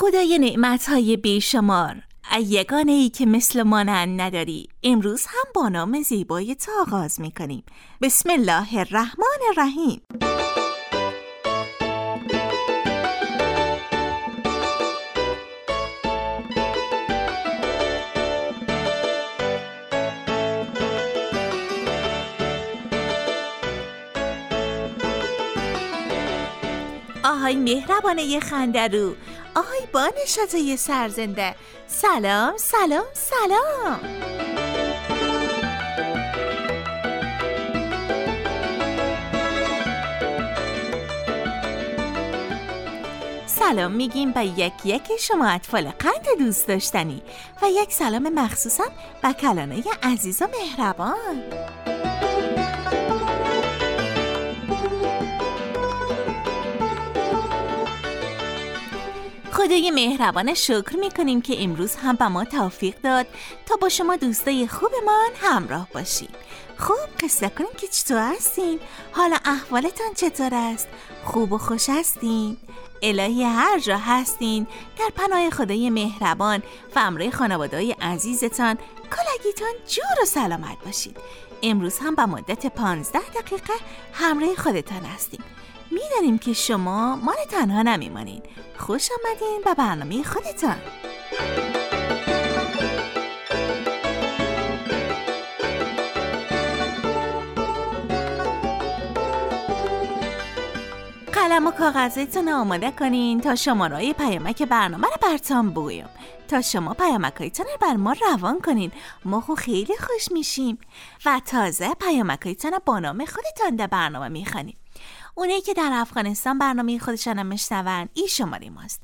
خدای نعمت‌های بیشمار، یگانه ای که مثل مانند نداری، امروز هم با نام زیبای تو آغاز می‌کنیم. بسم الله الرحمن الرحیم. آهای مهربانه خندرو، آهای با نشاطه سرزنده، سلام سلام سلام. سلام میگیم به یکی شما اطفال قند دوست داشتنی و یک سلام مخصوصا به کلانه عزیز و مهربان. خدای مهربان شکر میکنیم که امروز هم به ما توفیق داد تا با شما دوستای خوبمان همراه باشیم. خوب قصه کنیم که چطور هستین؟ حالا احوالتان چطور است؟ خوب و خوش هستین؟ الهی هر جا هستین در پناه خدای مهربان و همراه خانواده‌های عزیزتان کلگیتان جور و سلامت باشید. امروز هم به مدت 15 دقیقه همراه خودتان هستیم. میدانیم که شما ما رو تنها نمیمانید. خوش آمدین به برنامه خودتان. قلم و کاغذتون آماده کنین تا شماره‌های پیامک برنامه رو براتون بگویم. تا شما پیامک‌هایتون رو بر ما روان کنین، ما خیلی خوش میشیم و تازه پیامک‌هایتون رو با نام خودتان در برنامه میخوانیم. اونایی که در افغانستان برنامه خودشان هم میشنون، این شماره ماست: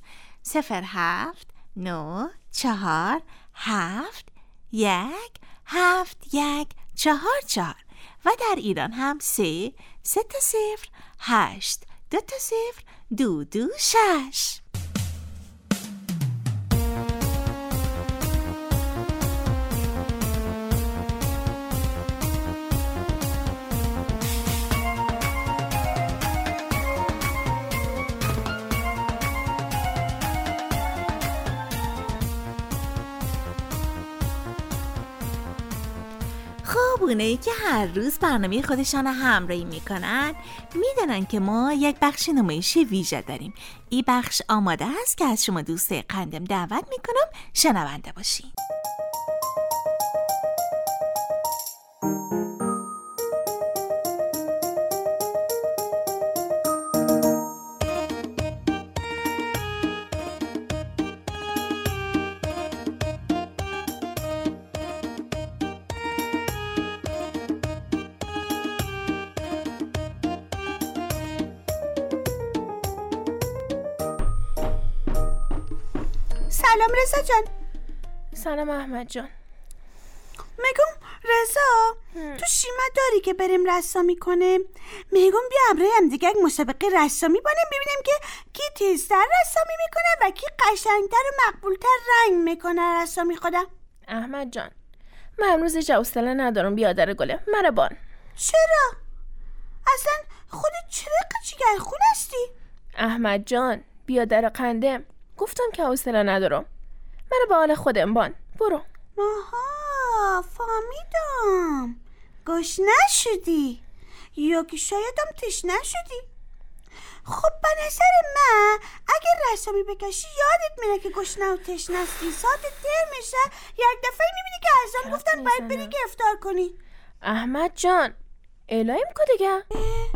0794717144 و در ایران هم 33082202226. اونایی که هر روز برنامه خودشان همراهی میکنن میدونن که ما یک بخش نمایشی ویژه داریم. این بخش آماده است که از شما دوستای قندم دعوت میکنم شنونده باشین. سلام رضا جان. سلام احمد جان. میگم رضا تو شیمه داری که بریم رسامی کنیم؟ میگم بیا همراه هم دیگه یک مسابقه رسامی کنیم ببینیم که کی تیزتر رسامی میکنه و کی قشنگتر و مقبولتر رنگ میکنه رسامی خودم. احمد جان من امروز حوصله ندارم بیادر گله مربان. چرا؟ اصلا خودت چرا قچیگر خون هستی؟ احمد جان بیادر قندم گفتم که حوصله ندارم. منو به حال خودم بان. برو. آها فهمیدم. گشنه شدی یا که شاید هم تشنه شدی. خب به نظر من اگر رسامی بکشی یادت میره که گشنه و تشنه هستی. ساعت دیر میشه یک دفعه میبینی که اذان گفتن باید بری که افطار کنی. احمد جان الهیم که دیگه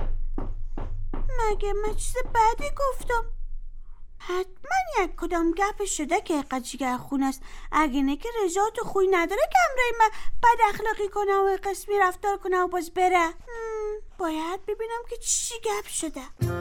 مگه من چیز بدی گفتم؟ حتما یک کدام گپ شده که قچیگر خون است. اگه نه که رضا تو خوی نداره که امرای من بد اخلاقی کنه و قسمی رفتار کنه و باز بره. باید ببینم که چی گپ شده.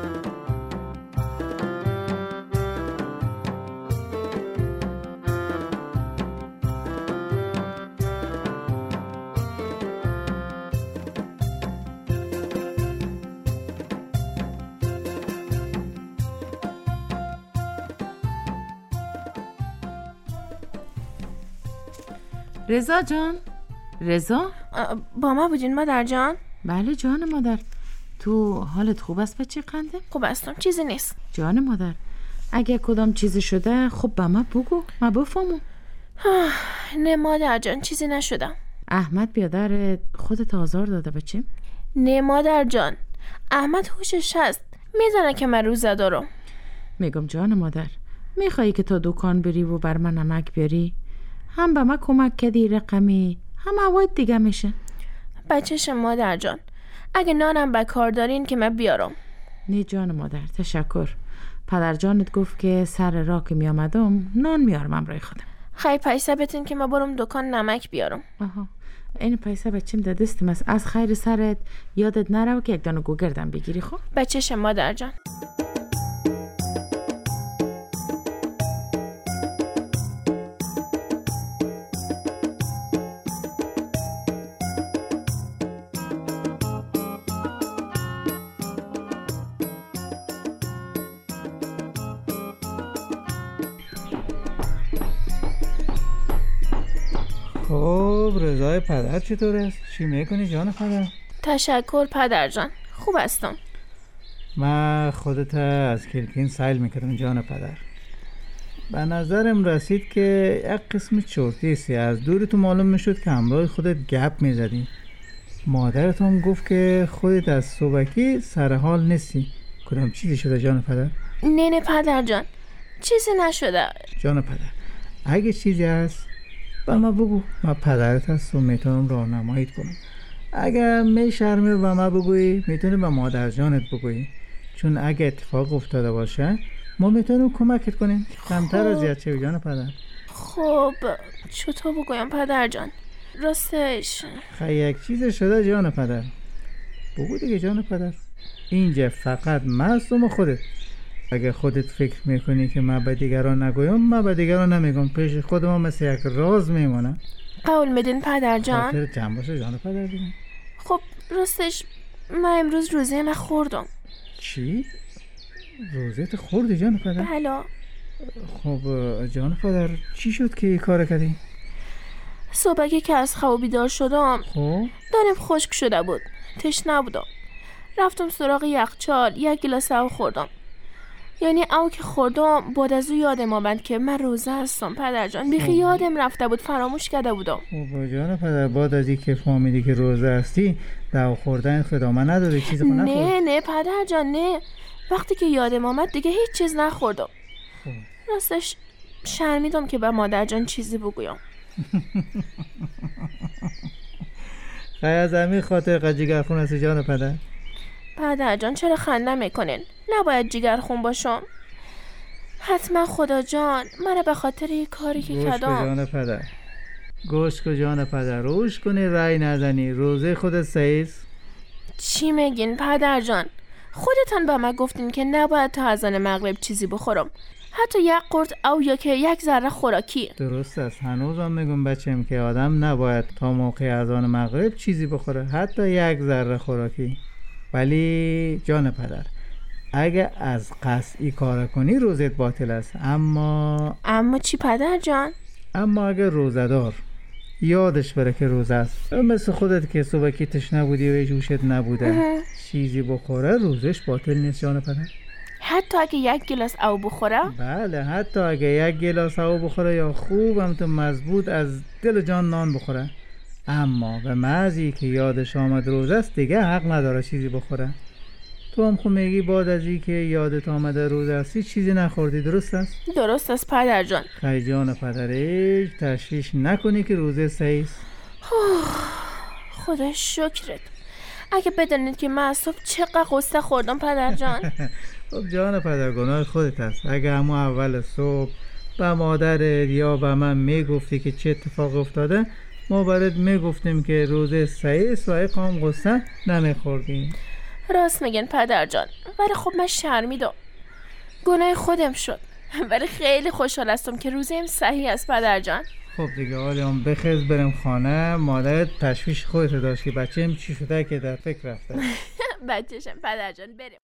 رضا جان. رضا با ما بودین مادر جان؟ بله جان مادر. تو حالت خوب است بچه قنده؟ خوب هستم چیزی نیست. جان مادر اگه کدام چیزی شده خب به من بگو، من بفهمم. نه مادر جان، چیزی نشدم. احمد بیادر خودت آزار داده بچیم؟ نه مادر جان، احمد هوشش هست، میزنه که من روزه دارم. میگم جان مادر، میخوایی که تا دکان بری و بر من نمک بیاری؟ هم به من کمک کردی رقمی، هم عواید دیگه میشه. بچهش مادر جان، اگه نانم به کار دارین که من بیارم. نه جان مادر، تشکر. پدر جانت گفت که سر راه که می آمدم نان میارم امرای خودم. خیلی پیسه بتین که من برم دکان نمک بیارم. آها، این پیسه بچیم در دستم است. از خیر سرت یادت نرو که یک دانه گوگردم بگیری. خب بچهش مادر جان. خب رضای پدر چطور است؟ چی میکنی جان پدر؟ تشکر پدر جان، خوب هستم. من خودت از کلکین سیل میکردم جان پدر. به نظرم رسید که یک قسم چرتیستی از دور تو معلوم میشد که همراه خودت گپ میزدی. مادرت هم گفت که خودت از صبحکی سر حال نیستی. کدام چیزی شده جان پدر؟ نه پدر جان، چیزی نشده. جان پدر اگه چیزی هست به من بگو، من پدرت هست و میتونم راهنماییت کنم. اگر میشرمی و من بگویی میتونی به مادر جانت بگویی، چون اگه اتفاق افتاده باشه ما میتونیم کمکت کنیم. کمتر اذیت شوی جان پدر. خب چطور بگویم پدر جان؟ راستش یک چیز شده جان پدر. بگو دیگه جان پدر. اینجا فقط معصوم خودت. اگه خودت فکر میکنی که من به دیگران نگویم، من به دیگران نمیگم، پیش خودم مثل یک راز میمونه. قول میدین پدر جان؟ خاطر جمع باشه جان پدر دیگه. خب راستش من امروز روزه من خوردم. چی؟ روزت خوردی جان پدر؟ بله. خب جان پدر چی شد که این کار کردی؟ صبحی که از خواب بیدار شدم خب دانم خشک شده بود، تشنه بودم. رفتم سراغ یخچال، یک گیلاس آب خوردم. یعنی او که خوردم بعد از او یادم آمد که من روزه هستم پدر جان. بیخی یادم رفته بود، فراموش کرده بودم. خب جان پدر بعد از این که فهمیدی که روزه هستی دو خوردن خدامه نداری؟ چیزی خود نخورد؟ نه پدر جان نه. وقتی که یادم آمد دیگه هیچ چیز نخوردم. راستش شرمیدم که به مادر جان چیزی بگویم. خیلی از همین خاطر قد جگرخون هستی جان پدر؟ پدر جان چرا خنده میکنین؟ نباید جگرخون باشم. حتما خدا جان منو به خاطر این کاری که کردم. گوش کن جان پدر، گوش کن جان پدر، روش کنی رای نزنی. روزه خودت سعیست؟ چی میگین پدر جان؟ خودتان به من گفتین که نباید تا اذان مغرب چیزی بخورم، حتی یک قرص او یا که یک ذره خوراکی. درست است، هنوزم میگم بچم که آدم نباید تا موقع اذان مغرب چیزی بخوره، حتی یک ذره خوراکی. ولی جان پدر اگه از قصد ای کار کنی روزت باطل است. اما چی پدر جان؟ اما اگه روزدار یادش بره که روزه است، مثل خودت که صبحی تشنه بودی و جوشت نبوده چیزی بخوره، روزش باطل نیست جان پدر. حتی اگه یک گلاس آب بخوره؟ بله، حتی اگه یک گلاس آب بخوره یا خوب هم تو مضبوط از دل جان نان بخوره. اما به محضی که یادش آمد روزه است دیگه حق نداره چیزی بخوره. تو هم خود میگی بعد از این که یادت آمده روزه هستی چیزی نخوردی، درست است؟ درست است پدر جان. خیلی جان پدر هیچ تشویش نکنی که روزه صحیح است. خدا شکرت. اگه بدونید که من صبح چقدر قصه خوردم پدر جان. خب جان پدر گناه خودت است. اگه همون اول صبح به مادرت یا به من میگفتی که چه اتفاق افتاده، ما برات میگفتیم که روزه صحیح است و اقام قصه نمیخوردیم. راست میگن پدر جان، ولی خب من شرمیدم، گناه خودم شد. ولی خیلی خوشحال هستم که روزم صحیح است پدر جان. خب دیگه حالی هم بخیز بریم خانه. مادرت تشویش خودت داشت که بچه‌م چی شده که در فکر رفته. بچه‌شم پدر جان، بریم.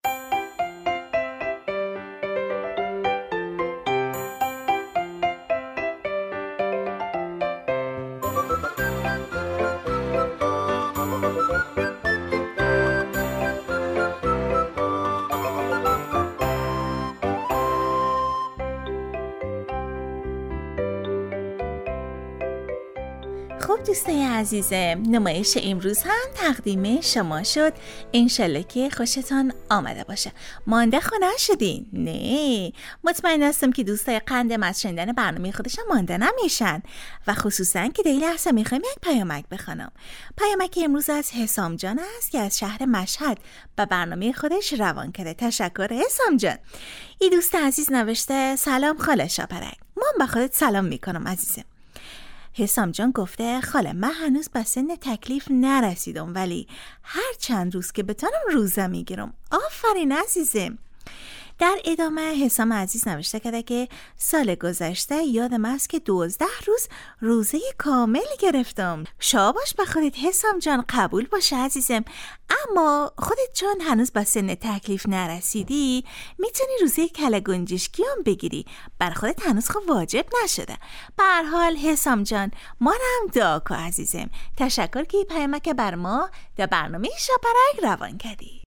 خب دوستای عزیزم، نمایش امروز هم تقدیم شما شد. انشالله که خوشتان آمده باشه. مانده خو نشدین؟ نه، مطمئن هستم که دوستای قندم از شنیدن برنامه خودشان مانده نمیشن و خصوصا که در لحظه میخوایم یک پیامک بخونم. پیامک امروز از حسام جان است که از شهر مشهد به برنامه خودش روان کرده. تشکر حسام جان. این دوست عزیز نوشته: سلام خاله شاپرک، من به خودت سلام میکنم عزیزم. حسام جان گفته: خاله من هنوز به سن تکلیف نرسیدم ولی هر چند روز که بتونم روزه میگیرم. آفرین عزیزم. در ادامه حسام عزیز نوشته کرده که سال گذشته یادم است که 12 روز روزه کامل گرفتم. شاباش به خودت حسام جان، قبول باشه عزیزم. اما خودت چون هنوز به سن تکلیف نرسیدی میتونی روزه کله گنجشکی هم بگیری. بر خودت هنوز خب واجب نشده. به هر حال حسام جان، ما هم دعا کن عزیزم. تشکر که پیامک بر ما در برنامه شاپرک روان کردی.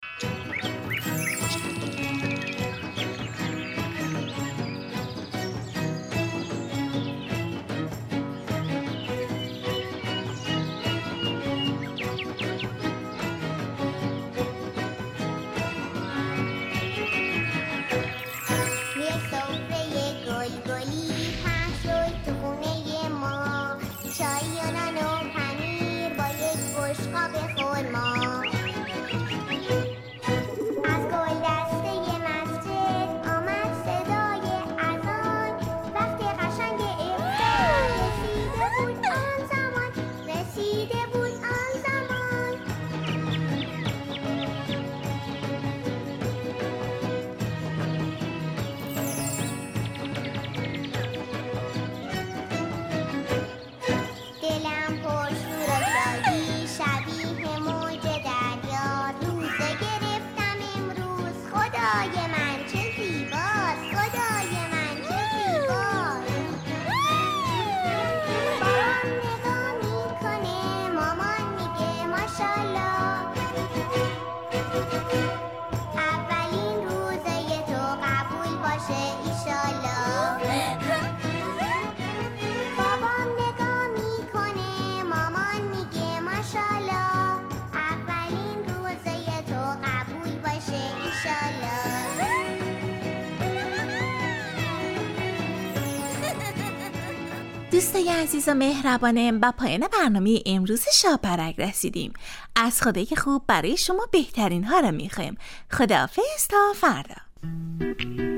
دوستای عزیز و مهربانم، با پایان برنامه امروز شاپرک رسیدیم. از خدای خوب برای شما بهترین ها را میخوایم. خداحافظ تا فردا.